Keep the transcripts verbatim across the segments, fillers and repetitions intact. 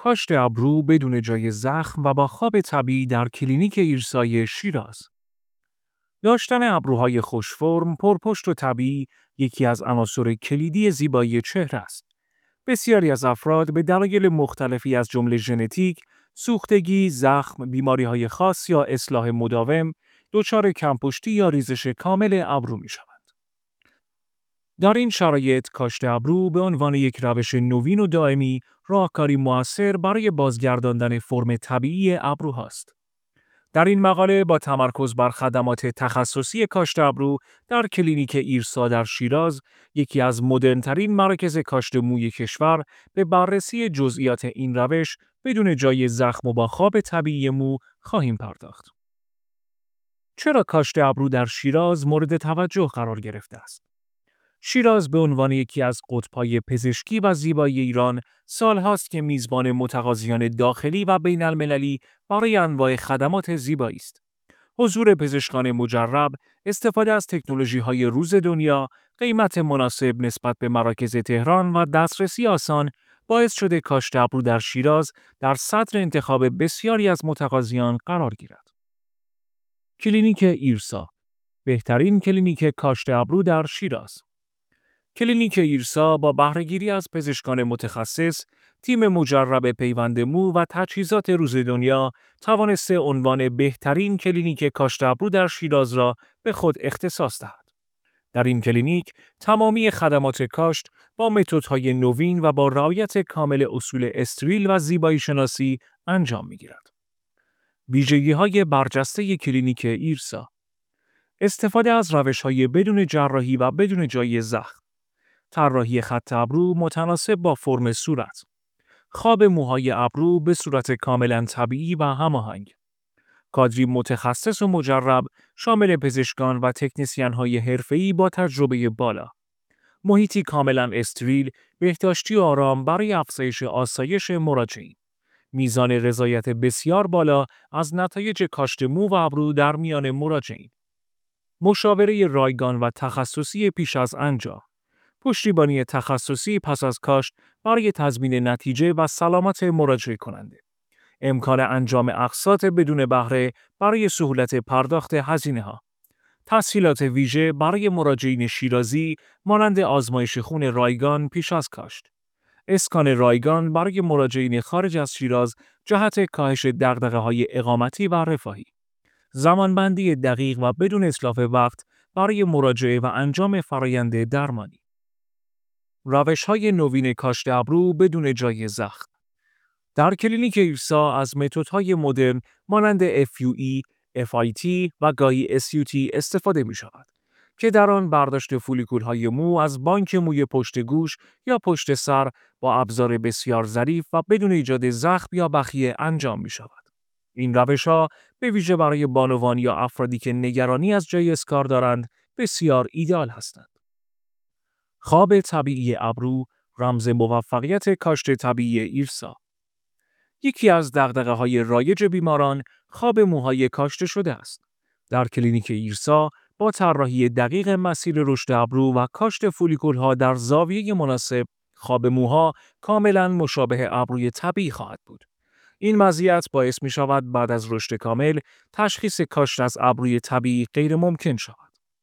کاشت ابرو بدون جای زخم و با خواب طبیعی در کلینیک ایرسای شیراز. داشتن ابروهای خوش‌فرم، پرپشت و طبیعی یکی از عناصر کلیدی زیبایی چهره است. بسیاری از افراد به دلایل مختلفی از جمله ژنتیک، سوختگی، زخم، بیماری‌های خاص یا اصلاح مداوم، دچار کمپشتی یا ریزش کامل ابرو می‌شوند. در این شرایط کاشت ابرو به عنوان یک روش نوین و دائمی راهکاری مؤثر برای بازگرداندن فرم طبیعی ابروهاست. در این مقاله با تمرکز بر خدمات تخصصی کاشت ابرو در کلینیک ایرسا در شیراز، یکی از مدرن‌ترین مراکز کاشت موی کشور، به بررسی جزئیات این روش بدون جای زخم و با خواب طبیعی مو خواهیم پرداخت. چرا کاشت ابرو در شیراز مورد توجه قرار گرفته است؟ شیراز به عنوان یکی از قطب‌های پزشکی و زیبایی ایران سالهاست که میزبان متقاضیان داخلی و بین‌المللی برای انواع خدمات زیبایی است. حضور پزشکان مجرب، استفاده از تکنولوژی‌های روز دنیا، قیمت مناسب نسبت به مراکز تهران و دسترسی آسان باعث شده کاشت ابرو در شیراز در صدر انتخاب بسیاری از متقاضیان قرار گیرد. کلینیک ایرسا، بهترین کلینیک کاشت ابرو در شیراز. کلینیک ایرسا با بهره‌گیری از پزشکان متخصص، تیم مجرب پیوند مو و تجهیزات روز دنیا توانسته عنوان بهترین کلینیک کاشت ابرو در شیراز را به خود اختصاص دهد. در این کلینیک تمامی خدمات کاشت با متدهای نوین و با رعایت کامل اصول استریل و زیبایی شناسی انجام می‌گیرد. ویژگی‌های برجسته کلینیک ایرسا: استفاده از روش‌های بدون جراحی و بدون جای زخم. طراحی خط ابرو متناسب با فرم صورت. خواب موهای ابرو به صورت کاملا طبیعی و هماهنگ. کادری متخصص و مجرب شامل پزشکان و تکنسین‌های حرفه‌ای با تجربه بالا. محیطی کاملا استریل، بهداشتی و آرام برای افزایش آسایش مراجعین. میزان رضایت بسیار بالا از نتایج کاشت مو و ابرو در میان مراجعین. مشاوره رایگان و تخصصی پیش از انجام. پشتیبانی تخصصی پس از کاشت برای تضمین نتیجه و سلامت مراجعه کننده. امکان انجام اقساط بدون بهره برای سهولت پرداخت هزینه‌ها. تسهیلات ویژه برای مراجعین شیرازی مانند آزمایش خون رایگان پیش از کاشت. اسکان رایگان برای مراجعین خارج از شیراز جهت کاهش دغدغه‌های اقامتی و رفاهی. زمانبندی دقیق و بدون اتلاف وقت برای مراجعه و انجام فرآیند درمانی. روش‌های نوین کاشت ابرو بدون جای زخم. در کلینیک ایرسا از متدهای مدرن مانند اف یو ای، اف آی تی و گاهی اس یو تی استفاده می‌شود که در آن برداشت فولیکول‌های مو از بانک موی پشت گوش یا پشت سر با ابزار بسیار ظریف و بدون ایجاد زخم یا بخیه انجام می‌شود. این روش‌ها به ویژه برای بانوان یا افرادی که نگرانی از جای اسکار دارند بسیار ایدئال هستند. خواب طبیعی ابرو، رمز موفقیت کاشت طبیعی ایرسا. یکی از دغدغه‌های رایج بیماران خواب موهای کاشته شده است. در کلینیک ایرسا با طراحی دقیق مسیر رشد ابرو و کاشت فولیکول‌ها در زاویه مناسب، خواب موها کاملاً مشابه ابروی طبیعی خواهد بود. این مزیت باعث می‌شود بعد از رشد کامل تشخیص کاشت از ابروی طبیعی غیر ممکن شود.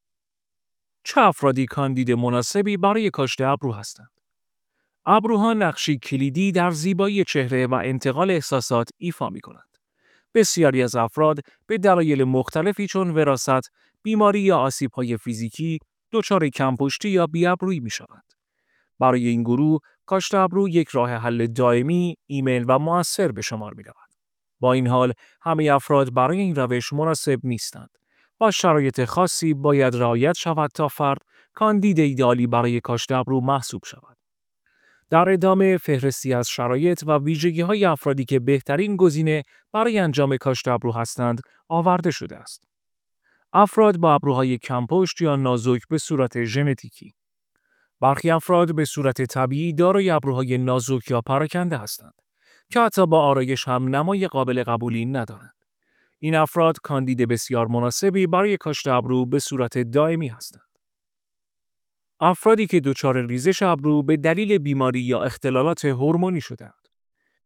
چه افرادی کاندید مناسبی برای کاشت ابرو هستند؟ ابروها نقشی کلیدی در زیبایی چهره و انتقال احساسات ایفا می‌کنند. بسیاری از افراد به دلایل مختلفی چون وراثت، بیماری یا آسیب‌های فیزیکی دچار کمپشتی یا بی‌ابرویی می‌شوند. برای این گروه کاشت ابرو یک راه حل دائمی، ایمن و مؤثر به شمار می‌رود. با این حال همه افراد برای این روش مناسب نیستند. با شرایط خاصی باید رعایت شود تا فرد کاندید ایدئالی برای کاشت ابرو محسوب شود. در ادامه فهرستی از شرایط و ویژگی‌های افرادی که بهترین گزینه برای انجام کاشت ابرو هستند آورده شده است. افراد با ابروهای کمپشت یا نازک به صورت ژنتیکی. برخی افراد به صورت طبیعی دارای ابروهای نازک یا پراکنده هستند که حتی با آرایش هم نمای قابل قبولی ندارند. این افراد کاندید بسیار مناسبی برای کاشت ابرو به صورت دائمی هستند. افرادی که دچار ریزش ابرو به دلیل بیماری یا اختلالات هورمونی شدند.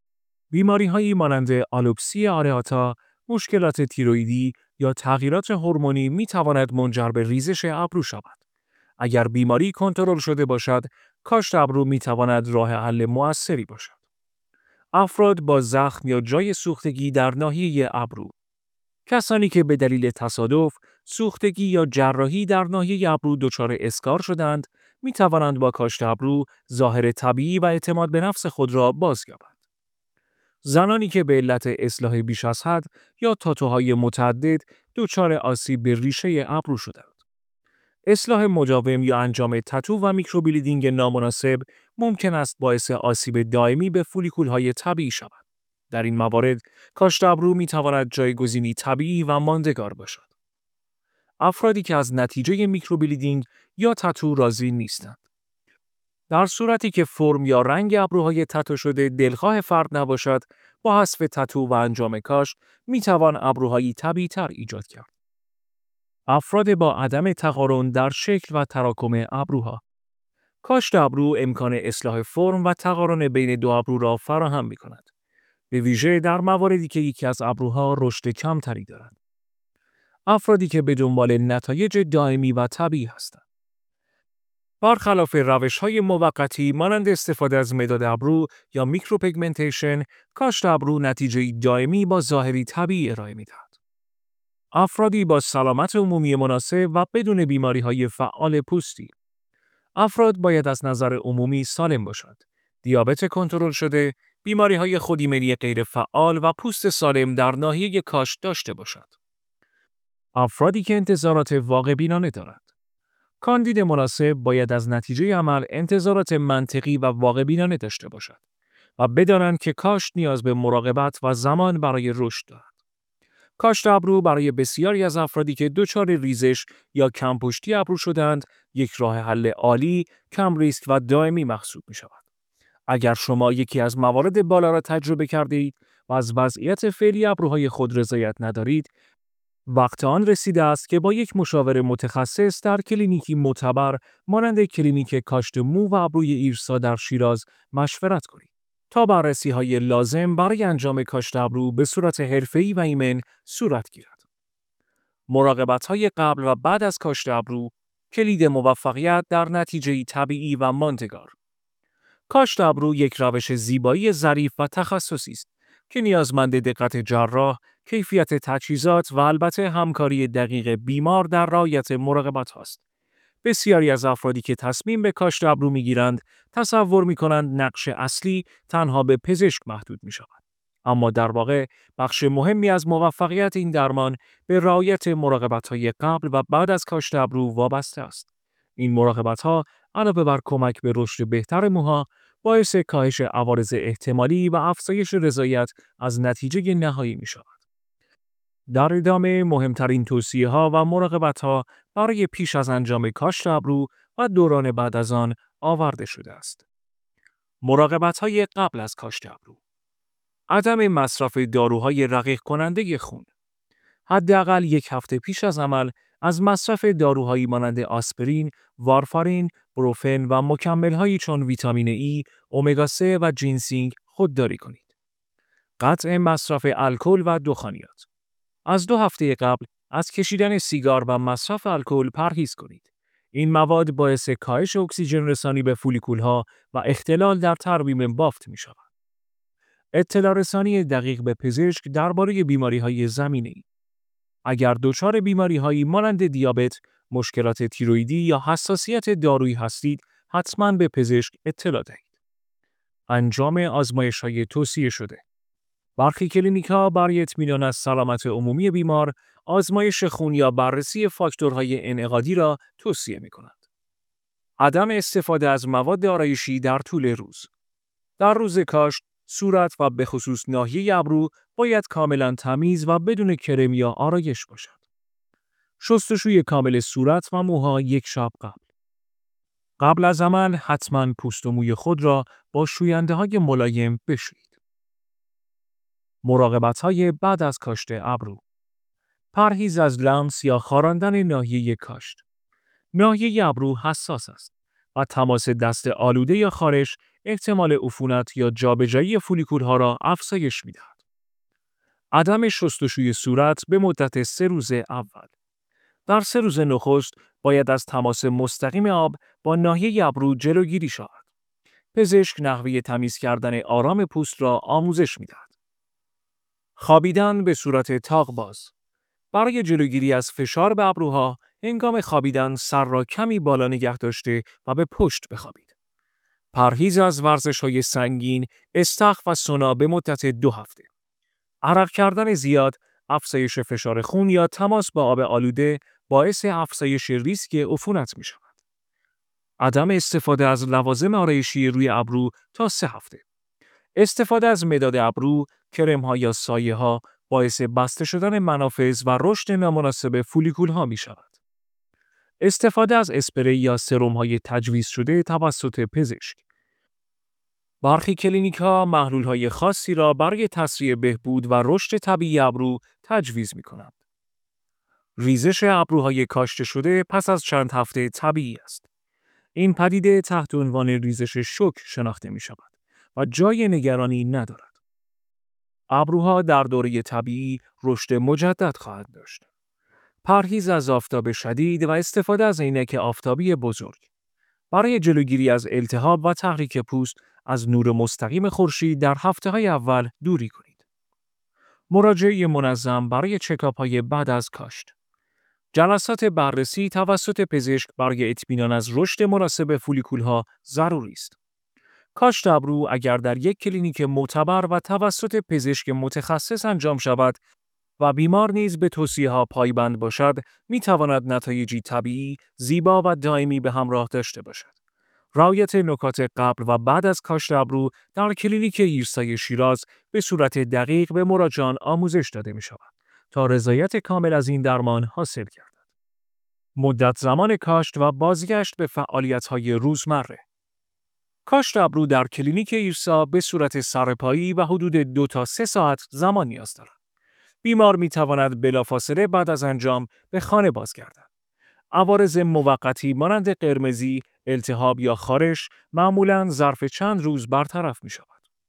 بیماری‌هایی مانند آلوپسی آرئاتا، مشکلات تیروئیدی یا تغییرات هورمونی می‌تواند منجر به ریزش ابرو شود. اگر بیماری کنترل شده باشد، کاشت ابرو می‌تواند راه حل مؤثری باشد. افراد با زخم یا جای سوختگی در ناحیه ابرو. کسانی که به دلیل تصادف، سوختگی یا جراحی در ناحیه ابرو دچار اسکار شدند، می توانند با کاشت ابرو ظاهر طبیعی و اعتماد به نفس خود را بازیابند. زنانی که به علت اصلاح بیش از حد یا تاتوهای متعدد دچار آسیب به ریشه ابرو شدند. اصلاح مداوم یا انجام تتو و میکروبلیدینگ نامناسب ممکن است باعث آسیب دائمی به فولیکول‌های طبیعی شود. در این موارد، کاشت ابرو می‌تواند جایگزینی طبیعی و ماندگار باشد. افرادی که از نتیجه میکروبلیدینگ یا تتو راضی نیستند. در صورتی که فرم یا رنگ ابروهای تتو شده دلخواه فرد نباشد، با حذف تتو و انجام کاشت می‌توان ابروهایی طبیعی‌تر ایجاد کرد. افراد با عدم تقارن در شکل و تراکم ابروها. کاشت ابرو امکان اصلاح فرم و تقارن بین دو ابرو را فراهم می‌کند. به ویژه در مواردی که یکی از ابروها رشد کمتری دارد. افرادی که به دنبال نتایج دائمی و طبیعی هستند. برخلاف روش‌های موقتی مانند استفاده از مداد ابرو یا میکروپیگمنتیشن، کاشت ابرو نتیجه دائمی با ظاهری طبیعی ارائه می‌دهد. افرادی با سلامت عمومی مناسب و بدون بیماری‌های فعال پوستی. افراد باید از نظر عمومی سالم باشند. دیابت کنترل شده، بیماری‌های خودایمنی غیرفعال و پوست سالم در ناحیه کاشت داشته باشند. افرادی که انتظارات واقع بینانه دارند. کاندید مناسب باید از نتیجه عمل انتظارات منطقی و واقع بینانه داشته باشد و بدانند که کاشت نیاز به مراقبت و زمان برای رشد دارد. کاشت ابرو برای بسیاری از افرادی که دچار ریزش یا کمپشتی ابرو شدند، یک راه حل عالی، کم ریسک و دائمی محسوب می شود. اگر شما یکی از موارد بالا را تجربه کرده اید و از وضعیت فعلی ابروهای خود رضایت ندارید، وقت آن رسیده است که با یک مشاور متخصص در کلینیکی معتبر مانند کلینیک کاشت مو و ابروی ایرسا در شیراز مشورت کنید تا بررسی‌های لازم برای انجام کاشت ابرو به صورت حرفه‌ای و ایمن صورت گیرد. مراقبت‌های قبل و بعد از کاشت ابرو کلید موفقیت در نتیجه‌ای طبیعی و ماندگار. کاشت ابرو یک روش زیبایی ظریف و تخصصی است که نیازمند دقت جراح، کیفیت تجهیزات و البته همکاری دقیق بیمار در رعایت مراقبت هاست. بسیاری از افرادی که تصمیم به کاشت ابرو می‌گیرند، تصور می‌کنند نقش اصلی تنها به پزشک محدود می‌شود. اما در واقع بخش مهمی از موفقیت این درمان به رعایت مراقبت‌های قبل و بعد از کاشت ابرو وابسته است. این مراقبت‌ها علاوه بر کمک به رشد بهتر موها، باعث کاهش عوارض احتمالی و افزایش رضایت از نتیجه نهایی می‌شود. در ادامه مهمترین توصیه‌ها و مراقبت‌ها برای پیش از انجام کاشت ابرو و دوران بعد از آن آورده شده است. مراقبت‌های قبل از کاشت ابرو: عدم مصرف داروهای رقیق کننده خون. حداقل یک هفته پیش از عمل از مصرف داروهایی مانند آسپرین، وارفارین، بروفن و مکمل‌هایی چون ویتامین ای، امگا سه و جینسینگ خودداری کنید. قطع مصرف الکل و دخانیات. از دو هفته قبل از کشیدن سیگار و مصرف الکل پرهیز کنید. این مواد باعث کاهش اکسیژن رسانی به فولیکول‌ها و اختلال در ترمیم بافت می‌شود. اطلاع رسانی دقیق به پزشک درباره بیماری‌های زمینه‌ای. اگر دچار بیماری‌هایی مانند دیابت، مشکلات تیروئیدی یا حساسیت دارویی هستید، حتماً به پزشک اطلاع دهید. انجام آزمایش‌های توصیه شده. برخی کلینیک‌ها برای اطمینان از سلامت عمومی بیمار، آزمایش خون یا بررسی فاکتورهای انعقادی را توصیه می‌کنند. عدم استفاده از مواد آرایشی در طول روز. در روز کاشت، صورت و به خصوص ناحیه ابرو باید کاملا تمیز و بدون کرم یا آرایش باشد. شستشوی کامل صورت و موها یک شب قبل. قبل از عمل حتما پوست و موی خود را با شوینده‌های ملایم بشویید. مراقبت‌های بعد از کاشت ابرو. پرهیز از لمس یا خاراندن ناحیه کاشت. ناحیه ابرو حساس است و تماس دست آلوده یا خارش احتمال عفونت یا جابجایی فولیکول‌ها را افزایش می‌دهد. عدم شستشوی صورت به مدت سه روز اول. در سه روز نخست باید از تماس مستقیم آب با ناحیه ابرو جلوگیری شود. پزشک نحوه تمیز کردن آرام پوست را آموزش می‌دهد. خوابیدن به صورت تاق باز. برای جلوگیری از فشار به ابروها، هنگام خوابیدن سر را کمی بالا نگه داشته و به پشت بخوابید. پرهیز از ورزش‌های سنگین، استخر و سونا به مدت دو هفته. عرق کردن زیاد، افزایش فشار خون یا تماس با آب آلوده باعث افزایش ریسک عفونت می شود. عدم استفاده از لوازم آرایشی روی ابرو تا سه هفته. استفاده از مداد ابرو، کرم‌ها یا سایه‌ها باعث بسته شدن منافذ و رشد نامناسب فولیکول‌ها می شود. استفاده از اسپری یا سرم‌های تجویز شده توسط پزشک. برخی کلینیک‌ها محلول‌های خاصی را برای تسریع بهبود و رشد طبیعی ابرو تجویز می‌کنند. ریزش ابروهای کاشته شده پس از چند هفته طبیعی است. این پدیده تحت عنوان ریزش شوک شناخته می‌شود و جای نگرانی ندارد. ابروها در دوره طبیعی رشد مجدد خواهد داشت. پرهیز از آفتاب شدید و استفاده از عینک آفتابی بزرگ. برای جلوگیری از التهاب و تحریک پوست، از نور مستقیم خورشید در هفته‌های اول دوری کنید. مراجعه منظم برای چکاپ‌های بعد از کاشت. جلسات بررسی توسط پزشک برای اطمینان از رشد مناسب فولیکول‌ها ضروری است. کاشت ابرو اگر در یک کلینیک معتبر و توسط پزشک متخصص انجام شود و بیمار نیز به توصیه‌ها پایبند باشد، می‌تواند نتایجی طبیعی، زیبا و دائمی به همراه داشته باشد. رعایت نکات قبل و بعد از کاشت ابرو در کلینیک ایرسای شیراز به صورت دقیق به مراجعان آموزش داده می شود تا رضایت کامل از این درمان حاصل گردد. مدت زمان کاشت و بازگشت به فعالیت‌های روزمره. کاشت ابرو در کلینیک ایرسا به صورت سرپایی و حدود دو تا سه ساعت زمان نیاز دارد. بیمار می تواند بلافاصله بعد از انجام به خانه بازگردد. عوارض موقتی مانند قرمزی، التهاب یا خارش معمولاً ظرف چند روز برطرف می شود.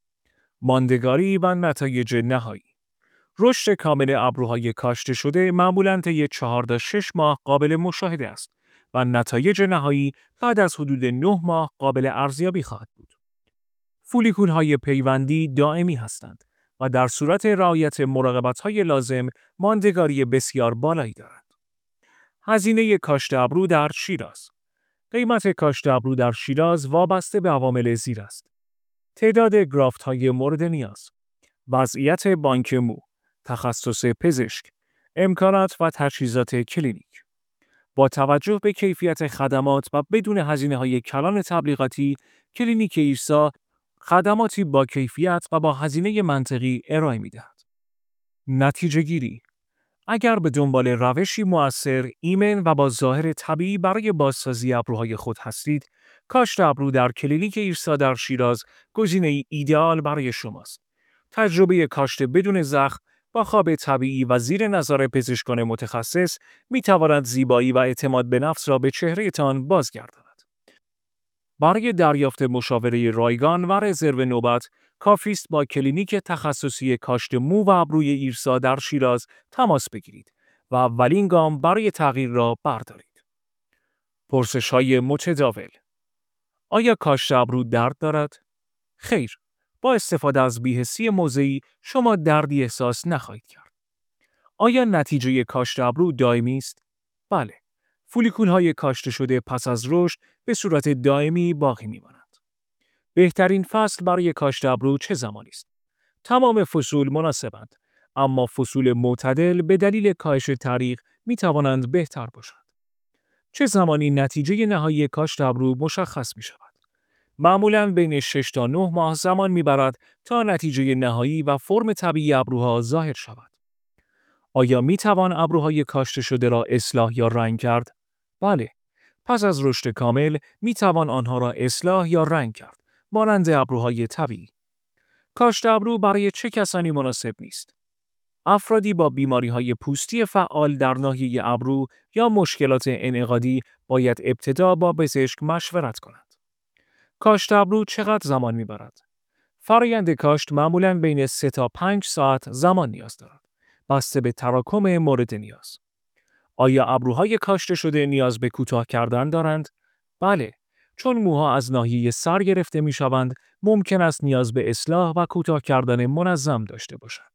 ماندگاری و نتایج نهایی. رشد کامل ابروهای کاشته شده معمولاً طی چهار تا شش ماه قابل مشاهده است و نتایج نهایی بعد از حدود نه ماه قابل ارزیابی خواهد بود. فولیکول‌های پیوندی دائمی هستند و در صورت رعایت مراقبت‌های لازم ماندگاری بسیار بالایی دارند. هزینه کاشت ابرو در شیراز. قیمت کاشت ابرو در شیراز وابسته به عوامل زیر است. تعداد گرافت‌های مورد نیاز، وضعیت بانک مو، تخصص پزشک، امکانات و تجهیزات کلینیک. با توجه به کیفیت خدمات و بدون هزینه‌های کلان تبلیغاتی، کلینیک ایرسا خدماتی با کیفیت و با هزینه منطقی ارائه می‌دهد. نتیجه گیری. اگر به دنبال روشی مؤثر، ایمن و با ظاهر طبیعی برای بازسازی ابروهای خود هستید، کاشت ابرو در کلینیک ایرسا در شیراز گزینه‌ای ایدئال برای شماست. تجربه کاشت بدون زخم با خواب طبیعی و زیر نظر پزشکان متخصص می‌تواند زیبایی و اعتماد به نفس را به چهره‌تان بازگرداند. برای دریافت مشاوره رایگان و رزرو نوبت، کافی است با کلینیک تخصصی کاشت مو و ابروی ایرسا در شیراز تماس بگیرید و اولین گام برای تغییر را بردارید. پرسش‌های متداول. آیا کاشت ابرو درد دارد؟ خیر. با استفاده از بی‌حسی موضعی شما دردی احساس نخواهید کرد. آیا نتیجه کاشت ابرو دائمی است؟ بله. فولیکول‌های کاشته شده پس از رشد به صورت دائمی باقی می‌مانند. بهترین فصل برای کاشت ابرو چه زمانی است؟ تمام فصول مناسبند، اما فصول معتدل به دلیل کاهش تریق می توانند بهتر باشند. چه زمانی نتیجه نهایی کاشت ابرو مشخص می شود؟ معمولاً بین شش تا نه ماه زمان می برد تا نتیجه نهایی و فرم طبیعی ابروها ظاهر شود. آیا می توان ابروهای کاشته شده را اصلاح یا رنگ کرد؟ بله. پس از رشد کامل می توان آنها را اصلاح یا رنگ کرد، مانند ابروهای طبیعی. کاشت ابرو برای چه کسانی مناسب نیست؟ افرادی با بیماری‌های پوستی فعال در ناحیه ابرو یا مشکلات انعقادی باید ابتدا با پزشک مشورت کنند. کاشت ابرو چقدر زمان میبرد؟ فرایند کاشت معمولاً بین سه تا پنج ساعت زمان نیاز دارد. بسته به تراکم مورد نیاز. آیا ابروهای کاشته شده نیاز به کوتاه کردن دارند؟ بله، چون موها از ناحیه سر گرفته میشوند، ممکن است نیاز به اصلاح و کوتاه کردن منظم داشته باشند.